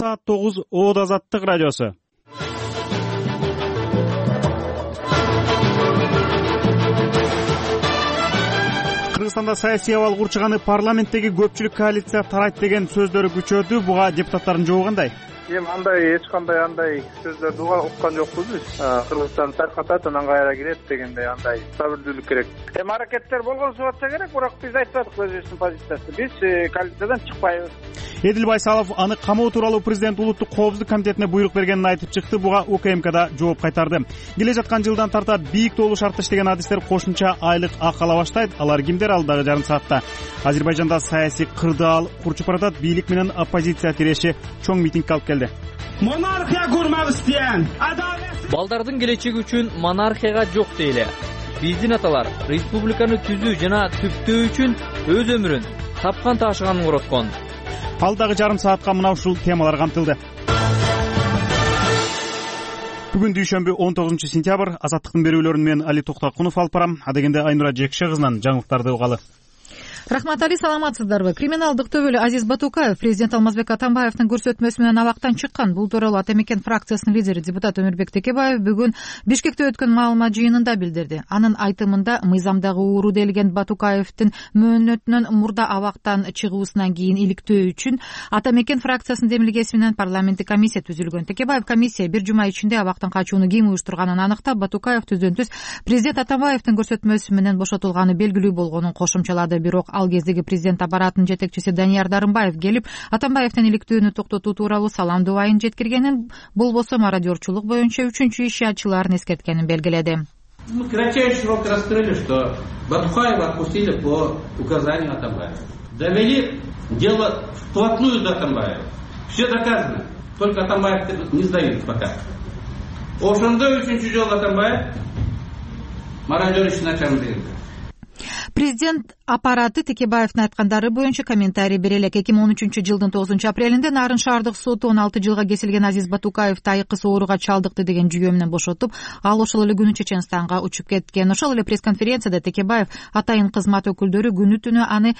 Саат 9 Оод Азаттык радиосу. Кыргызстанда саясий абал курчуганы парламенттеги көпчүлүк коалиция тарайт деген сөздөрү күчөдү. Буга депутаттардын жообу кандай? Эми эч кандай сөздөрдү уккан жокпуз биз. Кыргызстан таркатат, анан кайра кирет дегендей стабилдүүлүк керек. Аракеттер болгон болсо керек, бирок биз айтпадык өзүбүздүн позициясы. Биз коалициядан чыкпайбыз. Эдил Байсалов аны камоо тууралуу президент улуттук коопсуздук комитетине буйрук бергенин айтып чыкты. Буга УКМКда жооп кайтарды. Келе жаткан жылдан тарта бийик тоолуу шартта иштеген адистер кошумча айлык ак ала баштайт. Алар кимдер? Алдагы жарым саатта Азербайжанда саясий кырдаал курчуп баратат. Бийлик менен оппозиция тиреши чоң митинг алып келди. Монархия курмак истеген балдардын келечеги үчүн монархияга жок дейле. Биздин аталар республиканы түзүү жана түптөө үчүн өз өмүрүн тапкан ташыганын короткон. Алдагы жарым саатка мына ушул темалар камтылды. Бүгүн дүйшөмбү 19 сентябрь. Азаттыктын берүүлөрүн мен Али Токтакунов алып барам. Адегенде Айнура Жекше кызынан жаңылыктарды угалы. Рахмат Али, саламатсыздарбы? Криминалдык төбөлү Азиз Батукаев президент Алмазбек Атамбаевдин көрсөтмөсү менен абактан чыккан. Бул тууралуу Ата Мекен фракциясынын лидери депутат Өмүрбек Текебаев бүгүн Бишкекте өткөн маалымат жыйынында билдирди. Анын айтымында мыйзамдагы ууру делген Батукаевдин мөөнөтүнөн мурда абактан чыгуусунан кийин иликтөө үчүн Ата Мекен фракциясынын демилгеси менен парламенттик комиссия түзүлгөн. Текебаев комиссия бир жума ичинде абактан качууну ким уюштурганын аныктап, Батукаев түздөн түз президент Атамбаевдин көрсөтмөсү менен бошотулганы белгилүү болгонун кошумчалады. Бирок ал кездеги президент аппаратынын жетекчиси Данияр Дарымбаев келип, Атамбаевдин иликтөөнү токтотуу тууралуу салам дубайын жеткиргенин, болбосо мародерчулук боюнча 3-иш ачыларын эскерткенин белгиледи. Мы кратчайший срок раскрыли, что Батукаева отпустили по указанию Атамбаева. Довели дело вплотную до Атамбаева. Все доказано. Только Атамбаев не сдают пока. Ошондой 3-чү жолу Атамбаев мародер ишин ачам деген. Президент аппараты Текебаевдин айткандары боюнча комментарий бере элек. 2013-жылдын 9 апрелинде Нарын шаардык соту 16 жылга кесилген Азиз Батукаевди айкыс ооруга чалдыкты деген жүйө менен бошотуп, ал ошол эле күнү Чеченстанга учуп кеткен. Ошол эле пресс-конференцияда Текебаев атайын кызмат өкүлдөрү күнү түнү аны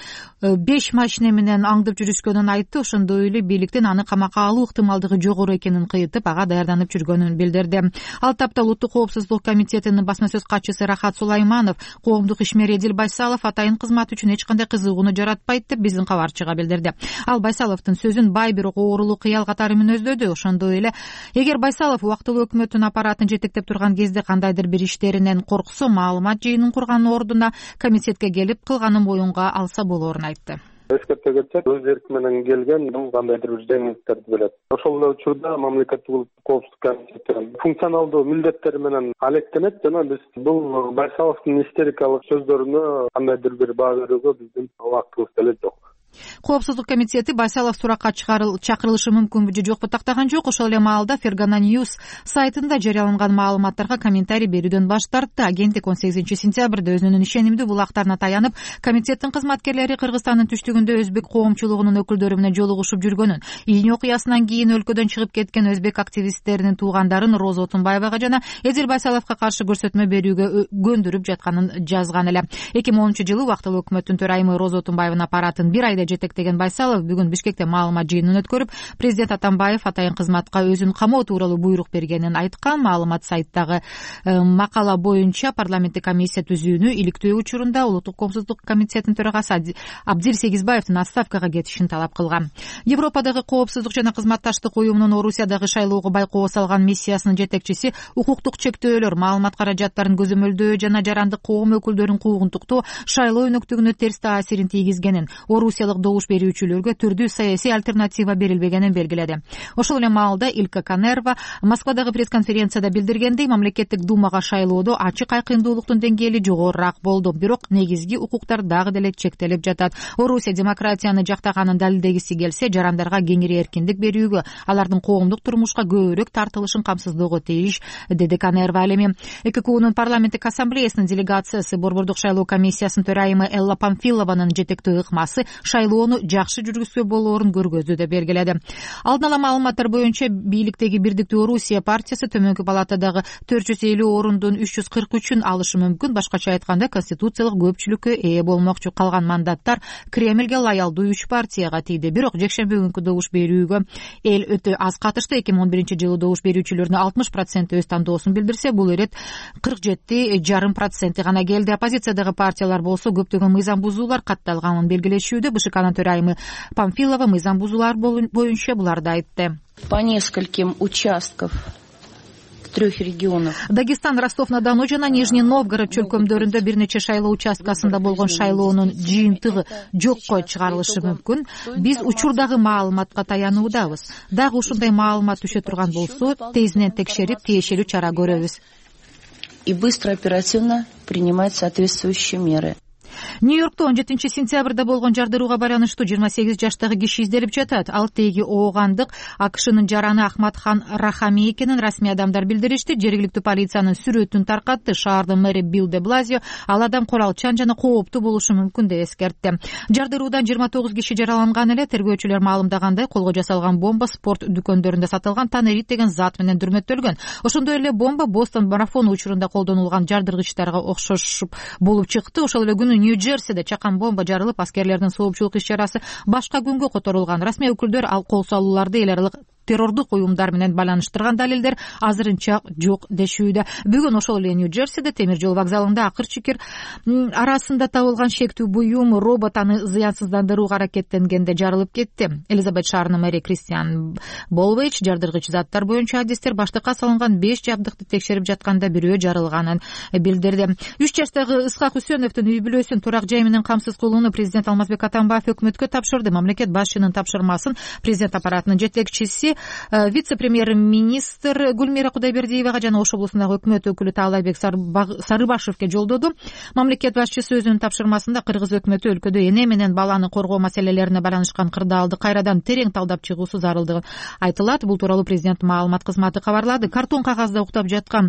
5 машина менен аңдып жүрүшкөнүн айтты. Ошондой эле бийликтин аны камакка алуу ыктымалдыгы жогору экенин кыйытып, ага даярданып жүргөнүн билдирди. Ал тапта Улуттук коопсуздук комитетинин басма сөз катчысы Рахат Сулайманов коомдук ишмер Эдил Байсалов атайын кызмат үчүн эч кандай кызыгууну жаратпайт деп биздин кабарчыга билдирди. Ал Байсаловдун сөзүн бай бирок оорулуу кыял катары мүнөздөдү. Ошондой эле эгер Байсалов убактылуу өкмөттүн аппаратын жетектеп турган кезде кандайдыр бир иштеринен корксо, маалымат жыйынын курганын ордуна комитетке келип кылганын моюнга алса болоорун айтты. Эскерте кетсек, өз эрки менен келген кандайдыр бир жеңилдиктерди берет. Ошол эле учурда мамлекеттик коопсуздук комитети функционалдуу милдеттери менен алектенет жана биз бул Байсаловдун истерикалык сөздөрүнө кандайдыр бир баа берүүгө биздин убактыбыз деле жок. Коопсуздук комитети Байсалов суракка чакырылышы мүмкүнбү же жокпу тактаган жок. Ошол эле маалда Fergana News сайтында жарыяланган маалыматтарга комментарий берүүдөн баш тартты. Агенттик 18 сентябрда өзүнүн ишенимдүү булактарына таянып, комитеттин кызматкерлери Кыргызстандын түштүгүндө өзбек коомчулугунун өкүлдөрү менен жолугушуп жүргөнүн, июнь окуясынан кийин өлкөдөн чыгып кеткен өзбек активисттеринин туугандарын Роза Отунбаевага жана Эдил Байсаловго каршы көрсөтмө берүүгө көндүрүп жатканын жазган эле. 2010-жылы убактылуу өкмөттүн төрайымы Роза Отунбаевдин аппаратын бир айда жетектеген Байсалов бүгүн Бишкекте маалымат жыйынын өткөрүп, президент Атамбаев атайын кызматка өзүн камоо тууралуу буйрук бергенин айткан. Маалымат сайттагы макала боюнча парламенттик комиссия түзүүнү иликтөө учурунда Улуттук коопсуздук комитетинин төрагасы Абдир Сегизбаевдин отставкага кетишин талап кылган. Европадагы коопсуздук жана кызматташтык уюмунун Орусиядагы шайлоого байкоо салган миссиясынын жетекчиси укуктук чектөөлөр, маалымат каражаттарын көзөмөлдөө жана жарандык коом өкүлдөрүн куугунтуктоо шайлоо өнөктүгүнө терс таасирин тийгизгенин, орусиялык добуш берүүчүлөргө түрдүү саясий альтернатива берилбегенин белгиледи. Ошол эле маалда Илка Канерва Москвадагы пресс-конференцияда билдиргендей, мамлекеттик думага шайлоодо ачык айкындуулуктун деңгээли жогорураак болду, бирок негизги укуктар дагы деле чектелип жатат. Орусия демократияны жактаганын далилдегиси келсе, жарандарга кеңири эркиндик берүүгө, алардын коомдук турмушка көбүрөөк тартылышын камсыздоого тийиш, деди Канерва. Ал эми ЭККУнун парламенттик ассамблеясынын делегациясы Борбордук шайлоо комиссиясынын төрайымы Элла Памфилованын жетектөө ыкмасы шайлоону жакшы жүргүзгө болоорун көргөздү деп белгиледи. Алдын ала маалыматтар боюнча бийликтеги Бирдиктүү Орусия партиясы төмөнкү палатадагы 450 орундун 343-ün алышы мүмкүн. Башкача айтканда, конституциялык көпчүлүккө ээ болмокчу. Калган мандаттар Кремлге лоялдуу 3 партияга тийди. Бирок жекшемби күнкү добуш берүүгө эл өтө аз катышты. 2011-жылы добуш берүүчүлөрдүн 60% өз тандоосун билдирсе, бул ирет 47,5% гана келди. Оппозициядагы партиялар болсо көптөгөн мыйзам бузуулар катталганын белгилешүүдө. БШКнын төрайымы Памфилова мыйзам бузуулар боюнча буларды айтты. По нескольким участков 3 регионов. Дагестан, Ростов-на-Дону жана Нижний Новгород чөлкөмдөрүндө бир нече шайлоо участкасында болгон шайлоонун жыйынтыгы жокко чыгарылышы мүмкүн. Биз учурдагы маалыматка таянуудабыз. Дагы ушундай маалымат түшө турган болсо, тезинен текшерип, тиешелүү чара көрөбүз. И быстро, оперативно принимать соответствующие меры. Нью-Йоркто 17 сентябрда болгон жардырууга байланыштуу 28 жаштагы киши изделип жатат. Ал теги оогандык АКШнын жараны Ахмадхан Рахами экенин расмий адамдар билдиришти. Жергиликтүү полициянын сүрөтүн таркатты. Шаардын мэри Билл де Блазио ал адам куралчан жана кооптуу болушу мүмкүн деп эскертти. Жардыруудан 29 киши жараланган эле. Тергөөчүлөр маалымдагандай, колго жасалган бомба спорт дүкөндөрүндө сатылган танерит деген зат менен дүрмөттөлгөн. Ошондой эле бомба Бостон марафону учурунда колдонулган жардыргычтарга окшошуп болуп чыкты. Ошол эле күнү Нью-Джерсиде чакан бомба жарылып, аскерлердин соопчулук иш-чарасы башка күнгө которулган. Расмий өкүлдөр ал кол салууларды эл аралык террордук уюмдар менен байланыштырган далилдер азырынча жок дешүүдө. Бүгүн ошол эле Нью-Джерсиде темир жол вокзалында акыр-чикир арасында табылган шектүү буюм робот аны зыянсыздандырууга аракеттенгенде жарылып кетти. Элизабет шаарынын мэри Кристиан Болвейч жардыргыч заттар боюнча адистер баштыкка салынган 5 жабдыкты текшерип жатканда бирөө жарылганын билдирди. 3 жаштагы Ысхак Үсөновдун үй бүлөсүн турак жай менен камсыз кылууну президент Алмазбек Атамбаев өкмөткө тапшырды. Мамлекет башчынын тапшырмасын президент аппаратынын жетекчиси вице-премьер-министр Гүлмира Кудайбердиевага жана Ош облусундагы өкмөт өкүлү Таалайбек Сарыбашевке жолдоду. Мамлекет башчысы өзүнүн тапшырмасында кыргыз өкмөтү өлкөдө эне менен баланы коргоо маселелерине байланышкан кырдаалды кайрадан терең талдап чыгуусу зарылдыгы айтылат. Бул тууралуу президент маалымат кызматы кабарлады. Картон кагазда уктап жаткан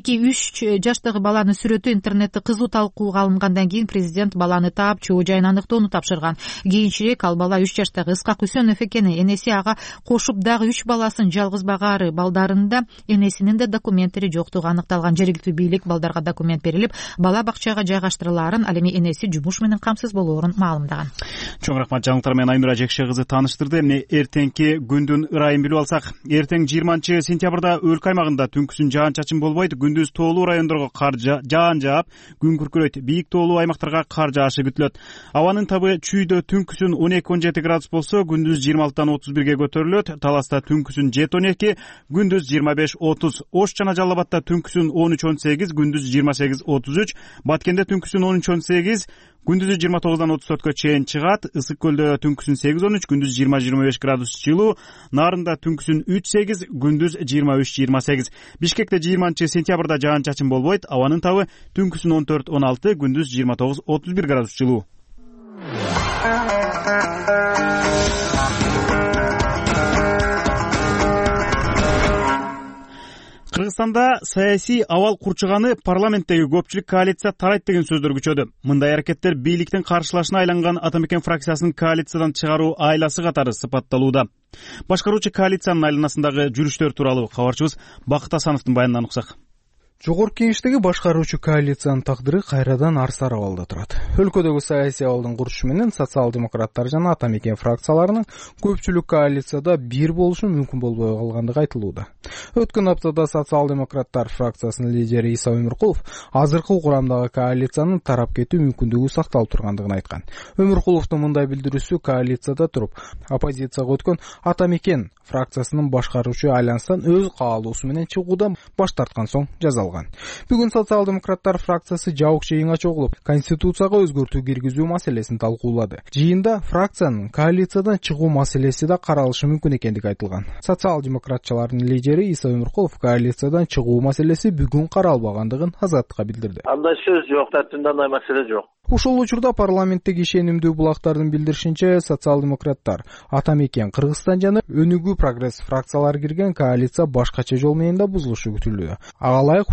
2-3 жаштагы баланын сүрөтү интернетте кызуу талкууга алынгандан кийин президент баланы таап, чоо жайын аныктоону тапшырган. Кийинчерээк ал бала 3 жаштагы Ысхак Үсөнов экени, энеси ага кошуп дагы 3 баласын жалгыз багаары балдарында энесинин да документтери жоктугу аныкталган. Жергиликтүү бийлик балдарга документ берилип, бала бакчага жайгаштырылаарын, ал эми энеси жумуш менен камсыз болоорун маалымдаган. Чоң рахмат, жаңылыктар менен Айнура Жекше кызы тааныштырды. Эмне эртеңки күндүн ырайын билип алсак, эртең 20 сентябрда өлкө аймагында түнкүсүн жаан-чачын болбойт. Күндүз тоолуу райондорго кар жаан жаап, күн күркүрөйт. Бийик тоолуу аймактарга кар жаашы күтүлөт. Абанын табы чүйдө түнкүсүн 12-17 градус болсо, күндүз 26-дан 31-ге көтөрүлөт. Таласта түнкүсүн 7-12, күндүз 25-30. Ош жана Жалал Абадта түнкүсүн 13-18, күндүз 28-33. Баткенде түнкүсүн 13-18, күндүзү 29-дан 34-кө чейин чыгат. Ысык көлдө түнкүсүн 8-13, күндүз 20-25 градус жылуу. Нарында түнкүсүн 3-8, күндүз 23-28. Бишкекте 20 сентябрда жаан-чачын болбойт. Абанын табы түнкүсүн 14-16, күндүз 29-31 градус жылуу. Кыргызстанда саясий абал курчуганы парламенттеги көпчүлүк коалиция тарайт деген сөздөр күчөдү. Мындай аракеттер бийликтин каршылашына айланган Атамекен фракциясынын коалициядан чыгаруу айласы катары сыпатталууда. Башкаруучу коалициянын айланасындагы жүрүштөр тууралуу кабарчыбыз Бакыт Асановдун баянынан уксак. Жогорку кеңештеги башкаруучу коалициянын тагдыры кайрадан арсар абалда турат. Өлкөдөгү саясий абалдын курчушу менен социал-демократтар жана Атамекен фракцияларынын көпчүлүк коалицияда бир болушу мүмкүн болбой калгандыгы айтылууда. Өткөн аптада социал-демократтар фракциясынын лидери Иса Өмүркулов азыркы курамдагы коалициянын тарап кетүү мүмкүндүгү сакталып тургандыгын айткан. Өмүркуловдун мындай билдирүүсү коалицияда туруп, оппозицияга өткөн Атамекен фракциясынын башкаруучу айланыстан өз каалоосу менен чыгуудан баш тарткан соң жазалган. Бүгүн социал-демократтар фракциясы жабык жыйынга чогулуп, конституцияга өзгөртүү киргизүү маселесин талкуулады. Жыйында фракциянын коалициядан чыгуу маселеси да каралышы мүмкүн экендиги айтылган. Социал-демократчылардын лидери Иса Өмүркулов коалициядан чыгуу маселеси бүгүн каралбагандыгын Азаттыкка билдирди. Андай сөз жок, тартында андай маселе жок. Ушул учурда парламенттеги ишенимдүү булактардын билдиришинче, социал-демократтар, Атамекен, Кыргызстан жана Өнүгүү прогресс фракциялары кирген коалиция башкача жол менен да бузулушу күтүлүүдө. Ага ылайык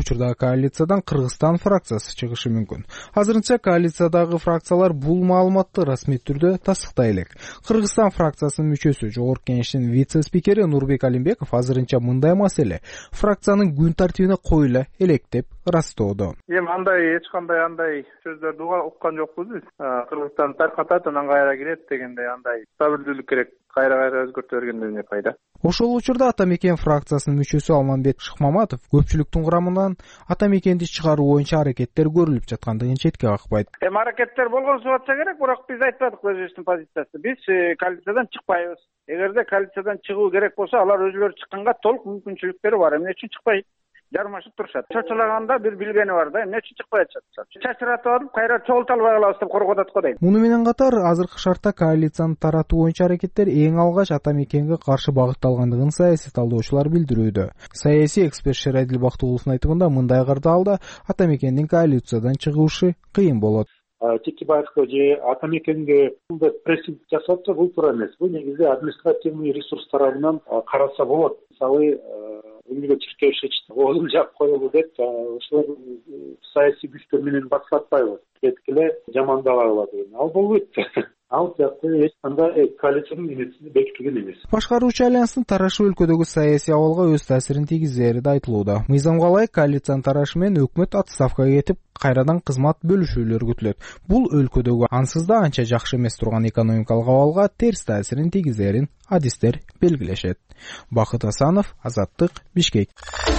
учурдагы коалициядан Кыргызстан фракциясы чыгышы мүмкүн. Азырынча коалициядагы фракциялар бул маалыматты расмий түрдө тастыктай элек. Кыргызстан фракциясынын мүчөсү, Жогорку Кеңештин вице-спикери Нурбек Алимбеков азырынча мындай маселе фракциянын күн тартибине коюла элек деп ырастоодо. Андай эч кандай андай сөздөрдү уккан жокпуз биз. Кыргызстан таркатат, анан кайра кирет дегендей андай стабилдүүлүк керек. Кайра өзгөртө бергенден эмне пайда? Ошол учурда Ата Мекен фракциясынын мүчөсү Алманбек Шыкмаматов көпчүлүктүн курамынан Ата Мекенди чыгаруу боюнча аракеттер көрүлүп жаткандыгын четке какпайт. Аракеттер болгонсу атса керек, бирок биз айтпадык өзүбүздүн позициясы. Биз коалициядан чыкпайбыз. Эгерде коалициядан чыгуу керек болсо, алар өзүлөрү чыкканга толук мүмкүнчүлүктөрү бар. Эмне үчүн чыкпайт? Жармашып турушат. Чочулаганда бир билгени бар да, эмне үчүн чыкпай атышат? Чачыратып алып, кайра чогулта албай калабыз деп коркуп атат го дейм. Муну менен катар, азыркы шартта коалицияны таратуу боюнча аракеттер эң алгач Ата Мекенге каршы багытталгандыгын саясий талдоочулар билдирүүдө. Саясий эксперт Шерадил Бактыгуловдун айтымында, мындай кырдаалда Ата Мекендин коалициядан чыгышы кыйын болот. Текебаевго же Ата Мекенге прессинг жасатса, бул туура эмес. Бул негизи административный ресурс тарабынан каралса болот. Мисалы, Эмилио Чиркевич оозун жаап коелу деп, ошол саясий күчтөр менен басылатпайбыз. Кеткиле жамандабагыла деген. Ал болбойт. Ал жакта эч кандай коалициянын эмесин бекитилген эмес. Башкаруучу альянстын тарашы өлкөдөгү саясий абалга өз таасирин тийгизери да айтылууда. Мыйзамга ылайык коалициянын тарашы менен өкмөт отставкага кетип, кайрадан кызмат бөлүшүүлөр күтүлөт. Бул өлкөдөгү ансыз да анча жакшы эмес турган экономикалык абалга терс таасирин тийгизерин адистер белгилешет. Бакыт Асанов, Азаттык, Бишкек.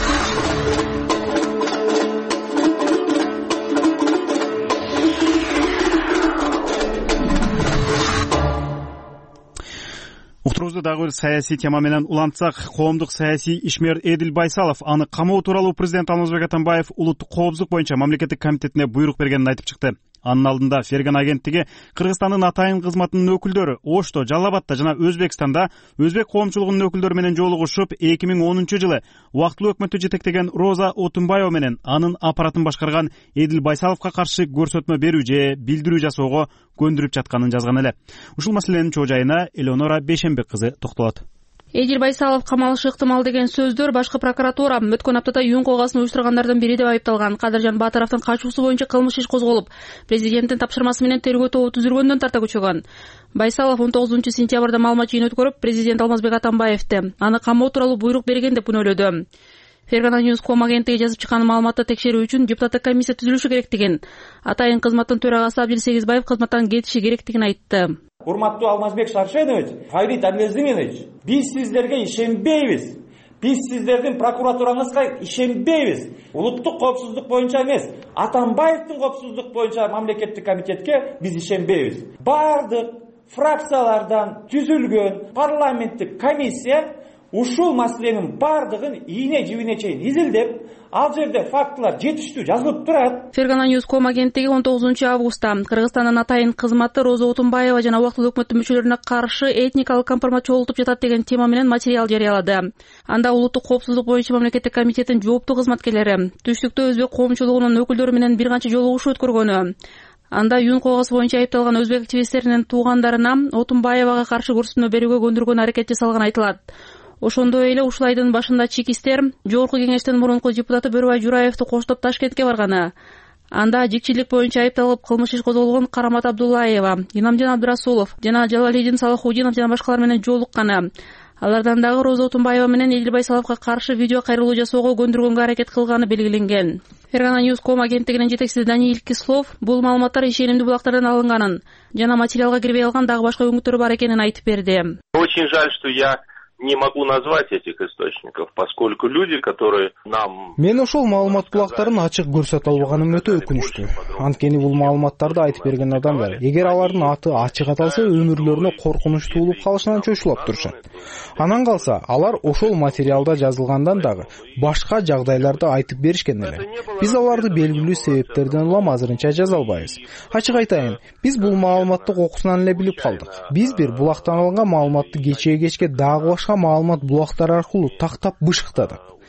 Уктуруубузду дагы бир саясий тема менен улантсак, коомдук саясий ишмер Эдил Байсалов аны камоо тууралуу президент Алмазбек Атамбаев улуттук коопсуздук боюнча мамлекеттик комитетине буйрук бергенин айтып чыкты. Анын алдында Ферган агенттиги Кыргызстандын атайын кызматынын өкүлдөрү Ошто, Жалал Абадта жана Өзбекстанда өзбек коомчулугунун өкүлдөрү менен жолугушуп, 2010-жылы убактылуу өкмөттү жетектеген Роза Отунбаева менен анын аппаратын башкарган Эдил Байсаловго каршы көрсөтмө берүү же билдирүү жасоого көндүрүп жатканын жазган эле. Ушул маселенин чоо жайына Элеонора Бейшенбек кызы токтолот. Эдил Байсалов камалышы ыктымал деген сөздөр башкы прокуратура өткөн аптада юун коогасын уюштургандардын бири деп айыпталган. Кадыржан Батыровдун качуусу боюнча кылмыш иш козголуп, президенттин тапшырмасы менен тергөө тобу түзүлгөндөн тарта күчөгөн. Байсалов 19-сентябрда маалымат жыйын өткөрүп, президент Алмазбек Атамбаевди аны камоо тууралуу буйрук берген деп күнөөлөдү. Фергана Ньюс ком агенттиги жазып чыккан маалыматты текшерүү үчүн депутаттык комиссия түзүлүшү керектигин, атайын кызматтын төрагасы Абдил Сегизбаев кызматтан кетиши керектигин айтты. Урматтуу Алмазбек Шаршенович, Фарид Анвезинович, биз сиздерге ишенбейбиз. Биз сиздердин прокуратураңызга ишенбейбиз. Улуттук коопсуздук боюнча эмес, Атамбаевдин коопсуздук боюнча мамлекеттик комитетке биз ишенбейбиз. Бардык фракциялардан түзүлгөн парламенттик комиссия ушул маселенин бардыгын ийне жибине чейин изилдеп, ал жерде фактылар жетиштүү жазылып турат. Фергана Ньюс ком агенттиги 19-августта Кыргызстандын атайын кызматы Роза Отунбаева жана убактылуу өкмөттүн мүчөлөрүнө каршы этникалык компромат чогултуп жатат деген тема менен материал жарыялады. Анда улуттук коопсуздук боюнча мамлекеттик комитеттин жооптуу кызматкерлери түштүктө өзбек коомчулугунун өкүлдөрү менен бир канча жолугушуу өткөргөнү, анда юун коогасы боюнча айыпталган өзбек активисттеринин туугандарына Отунбаевага каршы көрсөтмө берүүгө көндүргөн аракет жасалганы айтылат. Ошондой эле ушул айдын башында чекистер Жогорку Кеңештин мурунку депутаты Бөрүбай Жураевди коштоп Ташкентке барганы. Анда жикчилик боюнча айыпталып кылмыш иш козголгон Карамат Абдуллаева, Инамжан Абдырасулов жана Жалалидин Салахудинов жана башкалар менен жолукканы. Алардан дагы Роза Отунбаева менен Эдил Байсаловго каршы видео кайрылуу жасоого көндүргөнгө аракет кылганы белгиленген. Фергана Ньюс ком агенттигинин жетекчиси Даниил Кислов бул маалыматтар ишенимдүү булактардан алынганын жана материалга кирбей калган дагы башка өңүттөрү бар экенин айтып берди. Очень жаль, что я не могу назвать этих источников, поскольку люди, которые нам... Мен ошол маалымат булактарын ачык көрсөтө албаганым өтө өкүнүчтүү. Анткени бул маалыматтарды айтып берген адамдар, эгер алардын аты ачык аталса, өмүрлөрүнө коркунуч туулуп калышынан чочулап турушат. Анан калса, алар ошол материалда жазылгандан дагы башка жагдайларды айтып беришкен эле. Биз аларды белгилүү себептерден улам азырынча жаза албайбыз. Ачык айтайын, биз бул маалыматты окусунан эле билип калдык. Биз бир булактан алынган маалыматты кечке дагы башка маалымат булактары аркылуу тактап бышыктадык.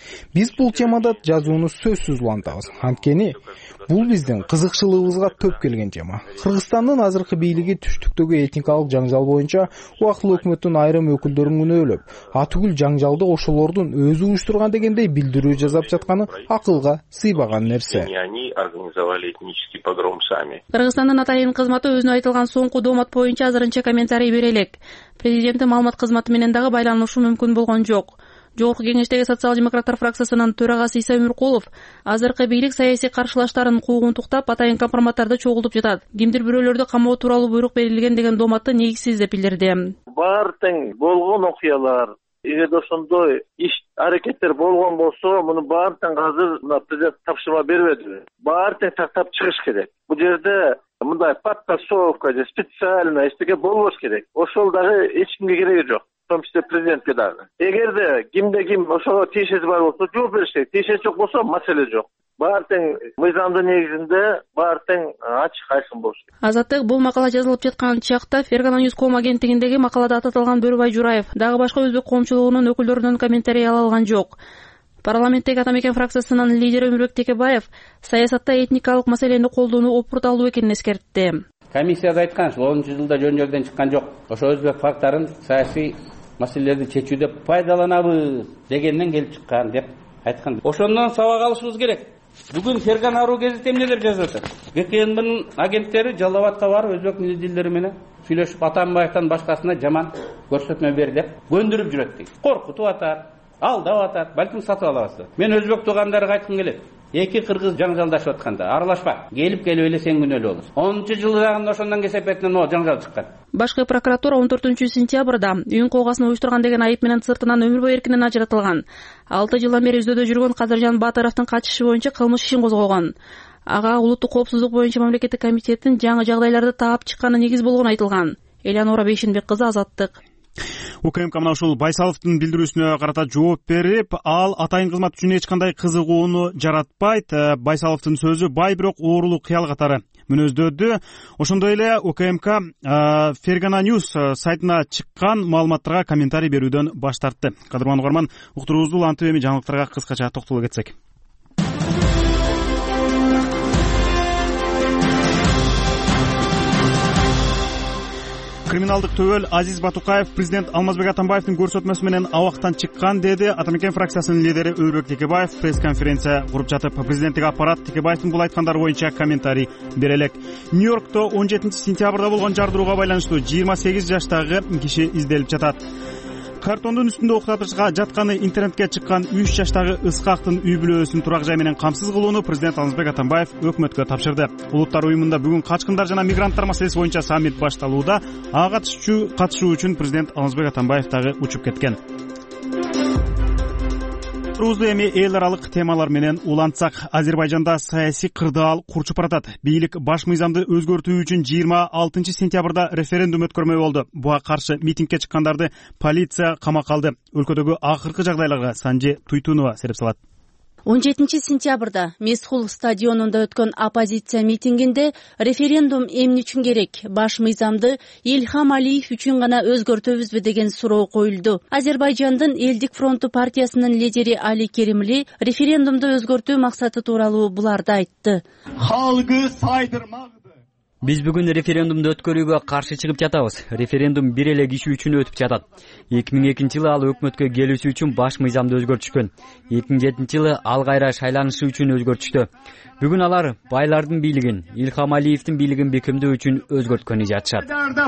Биз бул темада жазууну сөзсүз улантабыз. Анткени бул биздин кызыкчылыгыбызга төп келген тема. Кыргызстандын азыркы бийлиги түштүктөгү этникалык жаңжал боюнча убактылуу өкмөттүн айрым өкүлдөрүн күнөөлөп, атүгүл жаңжалды ошолордун өзү уюштурган дегендей билдирүү жасап жатканы акылга сыйбаган нерсе. Они организовали этнический погром сами. Кыргызстандын атайын кызматы өзүнө айтылган соңку доомат боюнча азырынча комментарий бере элек. Президенттин маалымат кызматы менен дагы байланышу мүмкүн болгон жок. Жогорку кеңештеги социал-демократтар фракциясынын төрагасы Иса Өмүркулов азыркы бийлик саясий каршылаштарын куугунтуктап атайын компроматтарды чогултуп жатат. Кимдир бирөөлөрдү камоо тууралуу буйрук берилген деген дооматты негизсиз деп билдирди. Баары тең болгон окуялар, эгерде ошондой иш аракеттер болгон болсо, муну баары тең азыр президент тапшырма бербеди. Баары тең тактап чыгыш керек. Бул жерде мындай подтасовка же специально эчтеке болбош керек. Ошол дагы эч кимге кереги жок. В том числе президентке дагы. Эгерде кимде ким ошого тиешеси бар болсо жооп бериш керек. Тиешеси жок болсо маселе жок. Баары тең мыйзамдын негизинде баары тең ачык айкын болуш керек. Азаттык бул макала жазылып жаткан чакта Fergana.com агенттигиндеги макалада ататылган Бөрүбай Жураев дагы башка өзбек коомчулугунун өкүлдөрүнөн комментарий ала алган жок. Парламенттеги Атамекен фракциясынын лидери Өмүрбек Текебаев саясатта этникалык маселени колдонуу опурталдуу экенин эскертти. Комиссияда айткан 10-жылда жөн жерден чыккан жок. Ошо өзбек фактарын саясий маселелерди чечүүдө пайдаланабыз дегенден келип чыккан деп айткан. Ошондон сабак алышыбыз керек. Бүгүн Fergana.ru гезит эмнелер жазып атат? ГКНБнын агенттери Жалал Абадка барып өзбек дилдери менен сүйлөшүп Атамбаевден башкасына жаман көрсөтмө бер деп көндүрүп жүрөт дейт. Коркутуп атат, алдап атат, балким сатып алабыз. Мен өзбек туугандарга айткым келет. Эки кыргыз жаңжалдашып атканда аралашпа. Келип эле сен күнөөлүү болосуң. 10-жылдагында ошондон кесепетинен о жаңжал чыккан. Башкы прокуратура 14-сентябрда үйүн колгасын уюштурган деген айып менен сыртынан өмүр бою эркинен ажыратылган. 6 жылдан бери издөөдө жүргөн Кадыржан Батыровдун качышы боюнча кылмыш ишин козгогон. Ага улуттук коопсуздук боюнча мамлекеттик комитеттин жаңы жагдайларды таап чыкканы негиз болгону айтылган. Элянора Бейшенбек кызы, Азаттык. УКМК мына ушул Байсаловдун билдирүүсүнө карата жооп берип, ал атайын кызмат үчүн эч кандай кызыгууну жаратпайт. Байсаловдун сөзү бай бирок оорулуу кыял катары мүнөздөдү. Ошондой эле УКМК Fergana.news сайтына чыккан маалыматтарга комментарий берүүдөн баш тартты. Кадырман угарман, уктуруубузду улантып эми жаңылыктарга кыскача токтоло кетсек. Криминалдык төбөл Азиз Батукаев президент Алмазбек Атамбаевдин көрсөтмөсү менен абактан чыккан деди. Атамекен фракциясынын лидери Өмүрбек Текебаев пресс-конференция куруп жатып, президенттик аппарат Текебаевдин бул айткандары боюнча комментарий бере элек. Нью-Йоркто 17-сентябрда болгон жардырууга байланыштуу 28 жаштагы киши изделип жатат. Картондун үстүндө уктатышка жатканы интернетке чыккан 3 жаштагы Ыскактын үй бүлөсүн турак жай менен камсыз кылууну президент Алмазбек Атамбаев өкмөткө тапшырды. Улуттар уюмунда бүгүн качкындар жана мигранттар маселеси боюнча саммит башталууда. Ага катышуу үчүн президент Алмазбек Атамбаев дагы учуп кеткен. Эми эл аралык темалар менен улантсак, Азербайжанда саясий кырдаал курчуп баратат. Бийлик баш мыйзамды өзгөртүү үчүн 26-сентябрда референдум өткөрмөй болду. Буга каршы митингге чыккандарды полиция камакка алды. Өлкөдөгү акыркы жагдайларга Санжи Туйтунова сереп салат. 17-сентябрда Месхул стадионунда өткөн оппозиция митингинде референдум эмне үчүн керек? Баш мыйзамды Илхам Алиев үчүн гана өзгөртөбүзбү деген суроо коюлду. Азербайжандын Элдик фронту партиясынын лидери Али Керимли референдумду өзгөртүү максаты тууралуу буларды айтты. Халкы сайдырмак. Биз бүгүн референдумду өткөрүүгө каршы чыгып жатабыз. Референдум бир эле киши үчүн өтүп жатат. 2002-жылы ал өкмөткө келүүсү үчүн баш мыйзамды өзгөртүшкөн. 2007-жылы ал кайра шайланышы үчүн өзгөртүштү. Бүгүн алар байлардын бийлигин, Илхам Алиевдин бийлигин бекемдөө үчүн өзгөрткөнү жатышат.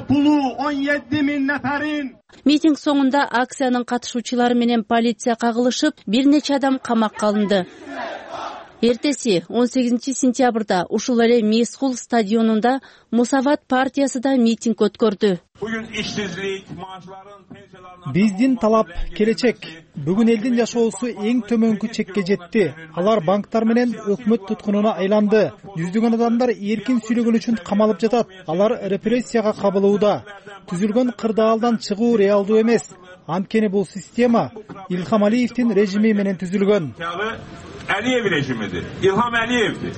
Митинг соңунда акциянын катышуучулары менен полиция кагылышып, бир нече адам камакка алынды. Эртеси 18-сентябрда ушул эле Месхул стадионунда Мусават партиясы да митинг өткөрдү. Биздин талап келечек. Бүгүн элдин жашоосу эң төмөнкү чекке жетти. Алар банктар менен өкмөт туткунуна айланды. Жүздөгөн адамдар эркин сүйлөгөн үчүн камалып жатат. Алар репрессияга кабылууда. Түзүлгөн кырдаалдан чыгуу реалдуу эмес. Анткени бул система Илхам Алиевдин режими менен түзүлгөн. Aliyev rejimidir. İlham Aliyev'dir.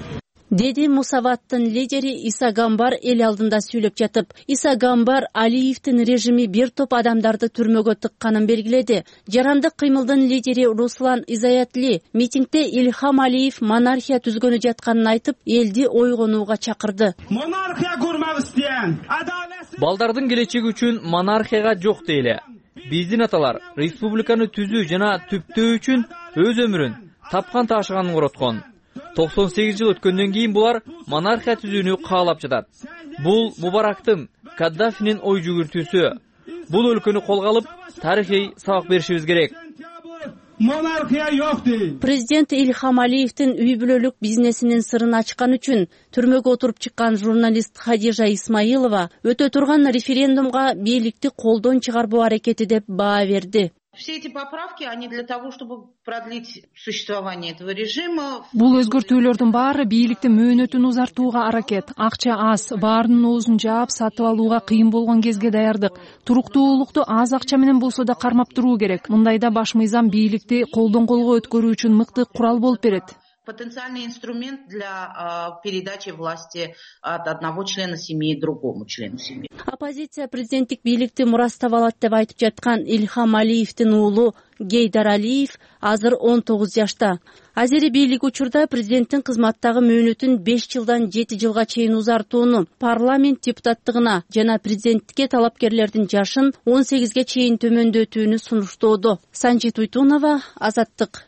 деди Мусаваттын лидери Иса Гамбар эл алдында сүйлөп жатып. Иса Гамбар Алиевдин режими бир топ адамдарды түрмөгө тыкканын белгиледи. Жарандык кыймылдын лидери Руслан Изаятли митингде Ильхам Алиев монархия түзгөнү жатканын айтып, элди ойгонууга чакырды. Монархия курмак истеген, балдардын келечеги үчүн монархияга жок дейле. Биздин аталар республиканы түзүү жана түптөө үчүн өз өмүрүн тапкан ташыганын короткон. 98 жыл өткөндөн кийин булар монархия түзүүнү каалап жатат. Бул Мубарактын, Каддафинин ой жүгүртүүсү. Бул өлкөнү колго алып, тарыхый сабак беришибиз керек. Монархия жок дейт. Президент Ильхам Алиевдин үй бүлөлүк бизнесинин сырын ачкан үчүн түрмөгө отуруп чыккан журналист Хадижа Исмаилова өтө турган референдумга бийликти колдон чыгарбоо аракети деп баа берди. Все эти поправки, они для того, чтобы продлить существование этого режима. Бул өзгөртүүлөрдүн баары бийликтин мөөнөтүн узартууга аракет. Акча аз, баарынын оозун жаап сатып алууга кыйын болгон кезге даярдык. Туруктуулукту аз акча менен болсо да кармап туруу керек. Мындайда баш мыйзам бийликти колдон колго өткөрүү үчүн мыкты курал болуп берет. Потенциальный инструмент для передачи власти от одного члена семьи другому члену семьи. Оппозиция президенттик бийликти мурастап алат деп айтып жаткан Ильхам Алиевдин уулу Гейдар Алиев азыр 19 жашта. Азери бийлик учурда президенттин кызматтагы мөөнөтүн 5 жылдан 7 жылга чейин узартууну, парламент депутаттыгына жана президенттикке талапкерлердин жашын 18ге чейин төмөндөтүүнү сунуштоодо. Санжит Уйтунова, Азаттык.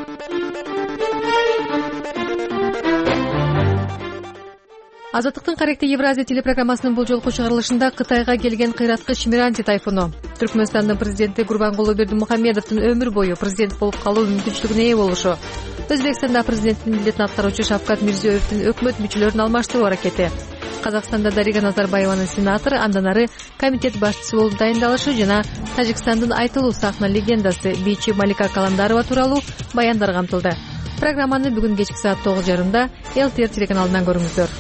Азаттыктын Каректе Евразия телепрограммасынын бул жолку чыгарылышында Кытайга келген кыйраткыч Миранти тайфуну, Түркмөнстандын президенти Гурбангулы Бердимухамедовдун өмүр бою президент болуп калуу мүмкүнчүлүгүнө ээ болушу, Өзбекстанда президенттин милдетин аткаруучу Шавкат Мирзиёевдин өкмөт мүчөлөрүн алмаштыруу аракети, Казакстанда Дарига Назарбаеванын сенатору, андан ары комитет башчысы болуп дайындалышы жана Тажикстандын айтылуу сахна легендасы бийчи Малика Каландарова тууралуу баяндар камтылды. Программаны бүгүн кечки саат 9:30 ЛТР телеканалынан көрүңүздөр.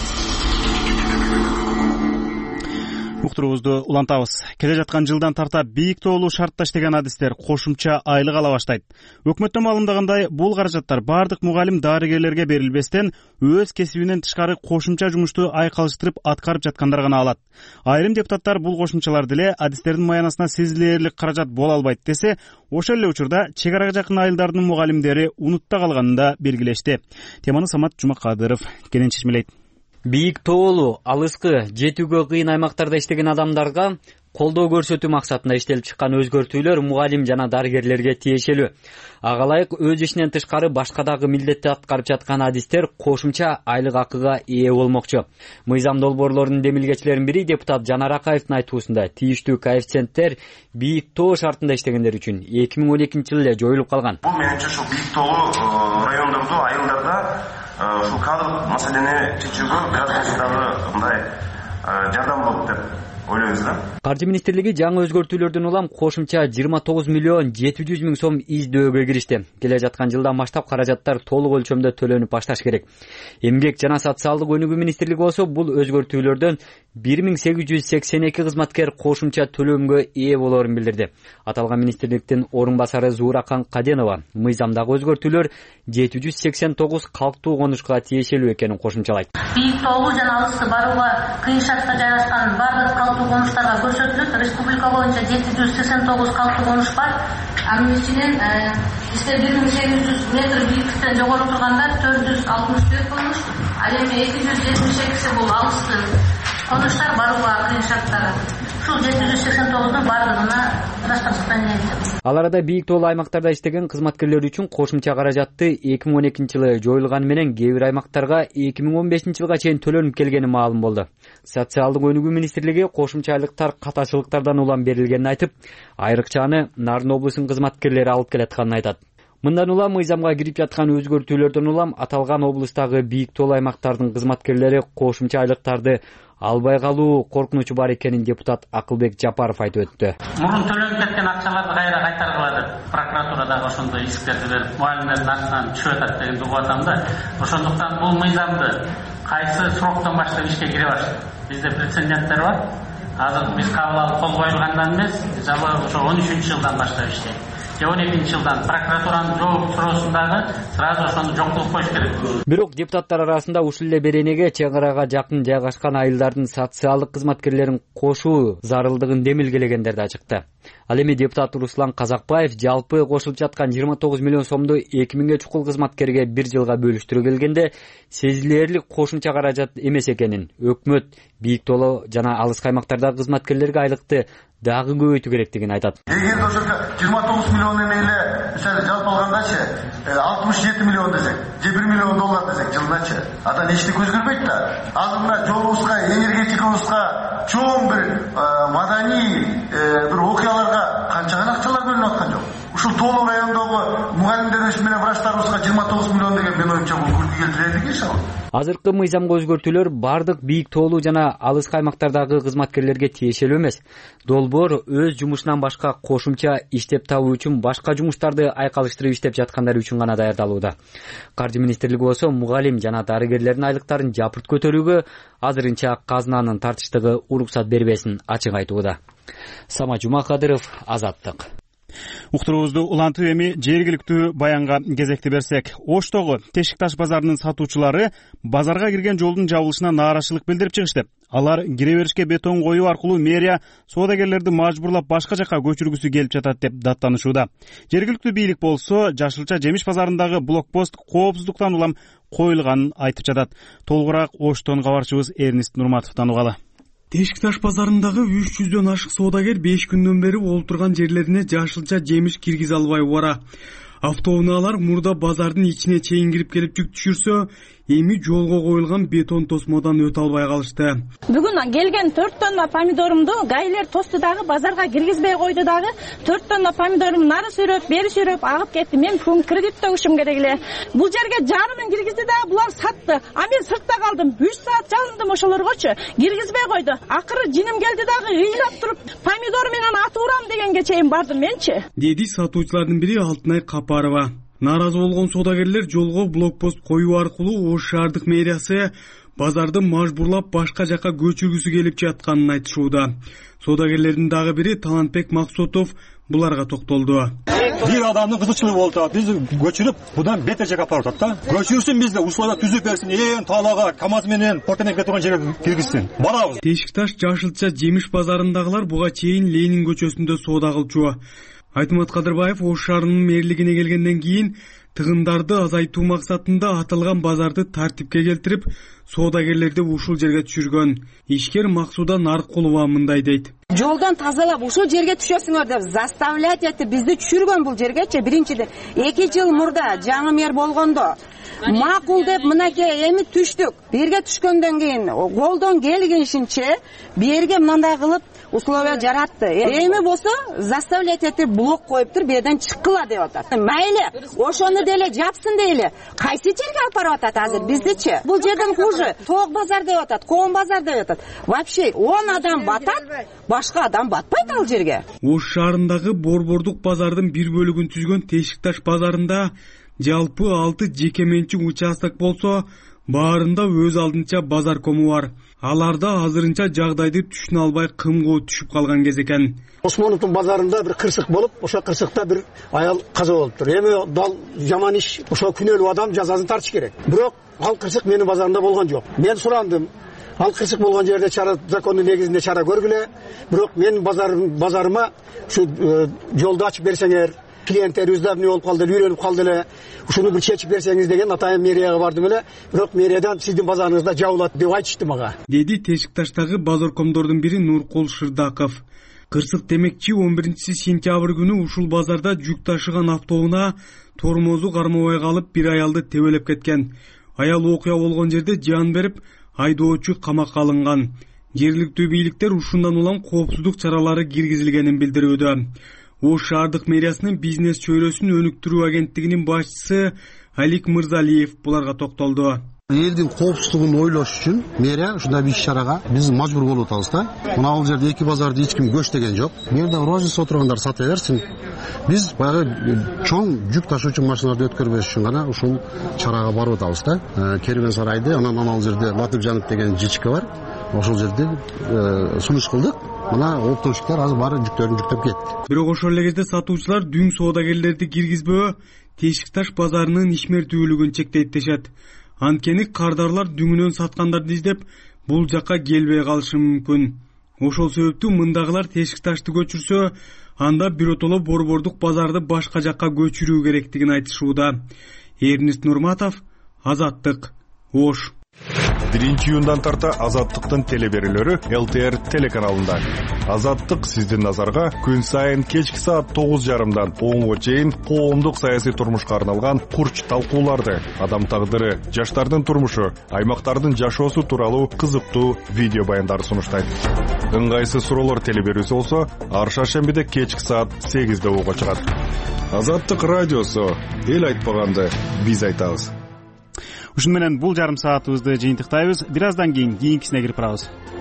Уктуруубузду улантабыз. Келе жаткан жылдан тарта бийик тоолуу шартташ деген адистер кошумча айлык ала баштайт. Өкмөттөн маалымдагандай, бул каражаттар бардык мугалим дарыгерлерге берилбестен, өз кесибинен тышкары кошумча жумушту айкалыштырып аткарып жаткандар гана алат. Айрым депутаттар бул кошумчалар деле адистердин маянасына сезилээрлик каражат боло албайт десе, ошол эле учурда чек арага жакын айылдардын мугалимдери унутта калганын да белгилешти. Теманы Самат Жумакадыров кенен чечмелейт. Бийик тоолуу, алыскы, жетүүгө кыйын аймактарда иштеген адамдарга колдоо көрсөтүү максатында иштелип чыккан өзгөртүүлөр мугалим жана дарыгерлерге тиешелүү. Ага ылайык өз ишинен тышкары башка дагы милдетти аткарып жаткан адистер кошумча айлык акыга ээ болмокчу. Мыйзам долбоорлорунун демилгечилеринин бири депутат Жанар Акаевдин айтуусунда тиештүү коэффициенттер бийик тоо шартында иштегендер үчүн 2012 эле жоюлуп калган. Бул менимче ушул бийик тоолуу райондордо, айылдарда ушул кадрлык маселени чечүүгө бир дагы мындай жардам болот деп ойлойбуз да. Каржы министрлиги жаңы өзгөртүүлөрдөн улам кошумча 29 миллион 700 миң сом издөөгө киришти. Келе жаткан жылдан баштап каражаттар толук өлчөмдө төлөнүп башташ керек. Эмгек жана социалдык өнүгүү министрлиги болсо бул өзгөртүүлөрдөн 1882 кызматкер кошумча төлөмгө ээ болоорун билдирди. Аталган министрликтин орун басары Зууракан Каденова мыйзамдагы өзгөртүүлөр 789 калктуу конушка тиешелүү экенин кошумчалайт. Бийик тоолуу жана алыскы барууга кыйын шартта жайгашкан бардык калктуу конуштарга көрсөтүлөт. Республика боюнча 789 калктуу конуш бар. Анын ичинен 1800 метр бийиктиктен жогору тургандар 464 конуш, ал эми 272 бул алыскы конуштар барууга кыйын шарттар. Ушул 789дун бардыгына распоряжение. Ал арада бийик тоолуу аймактарда иштеген кызматкерлер үчүн кошумча каражатты 2012 жылы жоюлганы менен кээ бир аймактарга 2015 жылга чейин төлөнүп келгени маалым болду. Социалдык өнүгүү министрлиги кошумча айлыктар катачылыктардан улам берилгенин айтып, айрыкчаны Нарын облусунун кызматкерлери алып келатканын айтат. Мындан улам мыйзамга кирип жаткан өзгөртүүлөрдөн улам аталган облустагы бийик тоолуу аймактардын кызматкерлери кошумча айлыктарды албай калуу коркунучу бар экенин депутат Акылбек Жапаров айтып өттү. Мурун төлөнүп кеткен акчаларды кайра кайтаргылады. Прокуратурадагы ошондой исктерди берип, мугалимдердин артынан түшүп атат дегенди угуп атам да. Ошондуктан бул мыйзамды кайсы сроктон баштап ишке кире баштады. Бизде прецеденттер бар. Азыр биз кабыл алып кол коюлгандан эмес, жабы ошо 13-жылдан баштап иштейт. жылдан прокуратуранын жооп суроосундагы сразу ошону жок кылып коюш керек. Бирок депутаттар арасында ушул эле беренеге чең арага жакын жайгашкан айылдардын социалдык кызматкерлерин кошуу зарылдыгын демилгелегендер да чыкты. Ал эми депутат Руслан Казакбаев жалпы кошулуп жаткан 29 миллион сомду 2000ге чукул кызматкерге 1 жылга бөлүштүрө келгенде сезилерлик кошумча каражат эмес экенин, өкмөт бийик тооло жана алыс каймактардагы кызматкерлерге айлыкты дагы көбөйтүү керектигин айтат. Эгер ошо 29 миллион эмеле мисалы жалпы алгандачы 67 миллион десек, же 1 миллион доллар десек жылдачы, ада эчтеке өзгөрбөйт да. Азыр мына жолубузга, энергетикабызга чоң бир маданий бир окуяларга канча гана акчалар бөлүнүп аткан жок. Ушул Тоолу районундагы мугалимдерибиз менен врачтарыбызга 29 миллион деген мен оюмча бул күлкү келтирет экен. Азыркы мыйзамга өзгөртүүлөр бардык бийик тоолуу жана алыс каймактардагы кызматкерлерге тиешелүү эмес. Долбоор өз жумушунан башка кошумча иштеп табуу үчүн башка жумуштарды айкалыштырып иштеп жаткандар үчүн гана даярдалууда. Каржы министрлиги болсо мугалим жана дарыгерлердин айлыктарын жапырт көтөрүүгө азырынча казынанын тартыштыгы уруксат бербесин ачык айтууда. Сама Жумакадыров, Азаттык. Уктуруубузду улантып эми жергиликтүү баянга кезекти берсек, Оштогу Тешик таш базарынын сатуучулары базарга кирген жолдун жабылышына нааразычылык билдирип чыгышты. Алар кире беришке бетон коюу аркылуу мэрия соодагерлерди мажбурлап башка жакка көчүргүсү келип жатат деп даттанышууда. Жергиликтүү бийлик болсо Жашылча жемиш базарындагы блокпост коопсуздуктан улам коюлганын айтып жатат. Толугураак Оштон кабарчыбыз Эрнист Нурматовдон угалы. Тешик таш базарындагы 300дөн ашык соодагер 5 күндөн бери олтурган жерлерине жашылча жемиш киргизе албай бара. Автоунаалар мурда базардын ичине чейин кирип келип жүк түшүрсө, эми жолго коюлган бетон тосмодон өтө албай калышты. Бүгүн келген 4 тонна помидорумду гайлер тосту дагы базарга киргизбей койду дагы. 4 тонна помидорум нары сүйрөп, бери сүйрөп агып кетти. Мен бүгүн кредит төшүм керек эле. Бул жерге жарымын киргизди да булар сатты. А мен сыртта калдым. 3 саат жалындым ошолоргочу. Киргизбей койду. Акыры жиним келди дагы ыйлап туруп, помидор менен атып урам дегенге чейин бардым менчи. Деди сатуучулардын бири Алтынай Капарова. Наразы болгон соодагерлер жолго блокпост коюу аркылуу Ош шаардык мэриясы базарды мажбурлап башка жакка көчүргүсү келип жатканын айтышууда. Соодагерлердин дагы бири Талантбек Максутов буларга токтолду. Бир адамдын кызыкчылыгы болду. Биз көчүрүп, будан бетер жакка апарып атат да. Көчүрсүн бизди, условия түзүп берсин, талаага, КАМАЗ менен портенекке турган жерге киргизсин. Барабыз. Тешик таш Жашылча жемиш базарындагылар буга чейин Ленин көчөсүндө соода кылчу. Айтмат Кадырбаев Ош шаарынын мэрлигине келгенден кийин тыгындарды азайтуу максатында аталган базарды тартипке келтирип, соодагерлерди ушул жерге түшүргөн. Ишкер Максуда Наркулова мындай дейт. Жолдон тазалап ушул жерге түшөсүңөр деп заставлять этип бизди түшүргөн бул жергечи. Биринчиден 2 жыл мурда жаңы мэр болгондо макул деп мынакей эми түштүк. Берге түшкөндөн кийин колдон келгенинче берге мындай кылып условия жаратты. Эми болсо заставлять этип блок коюптур, берден чыккыла деп атат. Мейли, ошону деле жапсын дейли. Кайсы жерге алып барып атат азыр биздичи? Бул жерден хуже. Тоок базар деп атат, Коон базар деп атат. Вообще 10 адам батат, башка адам батпайт ал жерге. Ош шаарындагы борбордук базардын бир бөлүгүн түзгөн Тешик таш базарында жалпы 6 жеке менчик участок болсо, баарында өз алдынча базар кому бар. Аларда азырынча жагдайды түшүнө албай кымгоо түшүп калган кез экен. Осмоновдун базарында бир кырсык болуп, ошо кырсыкта бир аял каза болуптур. Эми дал жаман иш, ошо күнөөлүү адам жазасын тартыш керек. Бирок ал кырсык менин базарымда болгон жок. Мен сурандым. Ал кырсык болгон жерде чара закондун негизинде чара көргүлө. Бирок менин базарыма ушу жолду ачып берсеңер, клиенттерибиз да эмне болуп калды, үйрөнүп калды эле. Ушуну бир чечип берсеңиз деген атайын мэрияга бардым эле. Бирок мэриядан сиздин базарыңызда жабылат деп айтышты мага. Деди Тешик таштагы базаркомдордун бири Нуркул Шырдаков. Кырсык демекчи 11-сентябрь күнү ушул базарда жүк ташыган автоунаа тормозу кармабай калып бир аялды тебелеп кеткен. Аял окуя болгон жерде жан берип, айдоочу камакка алынган. Жергиликтүү бийликтер ушундан улам коопсуздук чаралары киргизилгенин билдирүүдө. Ош шаардык мэриясынын бизнес чөйрөсүн өнүктүрүү агенттигинин башчысы Алик Мырзалиев буларга токтолду. Элдин коопсуздугун ойлош үчүн мэрия ушундай бир иш-чарага биз мажбур болуп атабыз да. Мына бул жерде эки базарды эч ким көчтеген жок. Бу жерде розница отургандар сата берсин. Биз баягы чоң жүк ташуучу машиналарды өткөрбөш үчүн гана ушул чарага барып атабыз да. Керуен сарайды, анан ал жерде Латып Жанып деген жичке бар. ошол жерде сунуш кылдык. Мына оптовщиктер азыр баары жүктөрүн жүктөп кетти. Бирок ошол эле кезде сатуучулар дүң соодагерлерди киргизбөө Тешик таш базарынын ишмердүүлүгүн чектейт дешет. Анткени кардарлар дүңүнөн саткандарды издеп бул жакка келбей калышы мүмкүн. Ошол себептүү мындагылар Тешик ташты көчүрсө, анда биротоло борбордук базарды башка жакка көчүрүү керектигин айтышууда. Эрнест Нурматов, Азаттык, Ош. 1-июндан тарта Азаттыктын телеберүүлөрү ЛТР телеканалында. Азаттык сиздин назарга күн сайын кечки саат 9:30дан 10:00 чейин коомдук саясий турмушка арналган курч талкууларды, адам тагдыры, жаштардын турмушу, аймактардын жашоосу тууралуу кызыктуу видео баяндарды сунуштайт. Ыңгайсыз суроолор телеберүүсү болсо, ар шаршембиде кечки саат 8:00 угуга чыгат. Азаттык радиосу, эл айтпаганды биз айтабыз. Ушуну менен бул жарым саатыбызды жыйынтыктайбыз. Бир аздан кийин кийинкисине кирип барабыз.